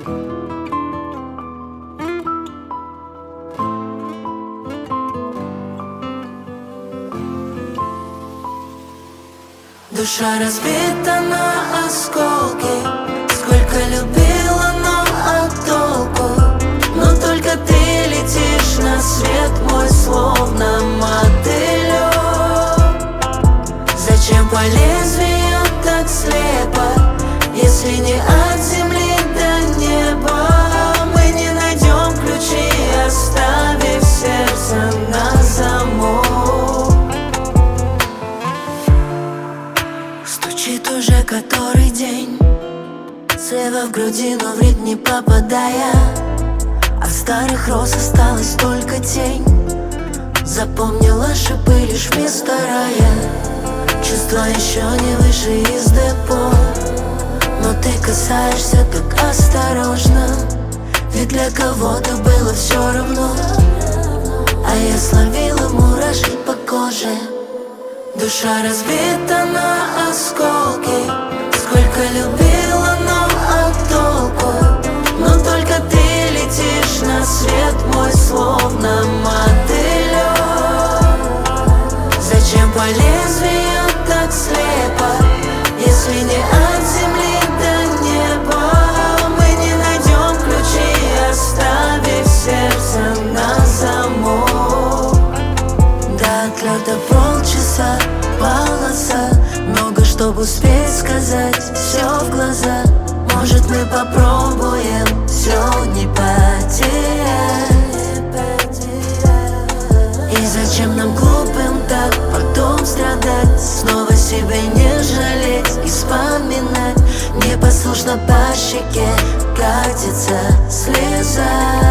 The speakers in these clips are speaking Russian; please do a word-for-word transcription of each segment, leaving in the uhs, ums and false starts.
Душа разбита на осколки. Сколько любила, но а толку? Но только ты летишь на свет мой, словно мотылек. Зачем по лезвию так слепо, если не от земли до неба? Мы не найдем ключи, оставив сердце на замок. Стучит уже который день, слева в груди, но в ритм не попадая. От старых роз осталась только тень. Запомнила шипы лишь вместо рая. Чувства еще не вышли из депо, но ты касаешься так осторожно, ведь для кого-то было все равно. А я словила мурашки по коже. Душа разбита на осколки. Сколько любила, но а толку? Но только ты летишь на свет мой, словно мотылек. Зачем по лезвию так слепо, если не от земли до неба? Мы не найдем ключи, оставив сердце на замок. До отлета полчаса, полоса, много чтобы успеть сказать, все в глаза. Может, мы попробуем все не потерять? И зачем нам глупым так потом страдать? Снова себя не жалеть и вспоминать. Непослушно по щеке катится слеза.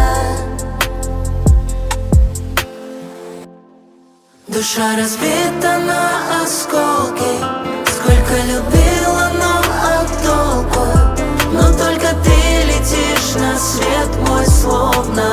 Душа разбита на осколки. Сколько любила, но а толку? Но только ты летишь на свет мой, словно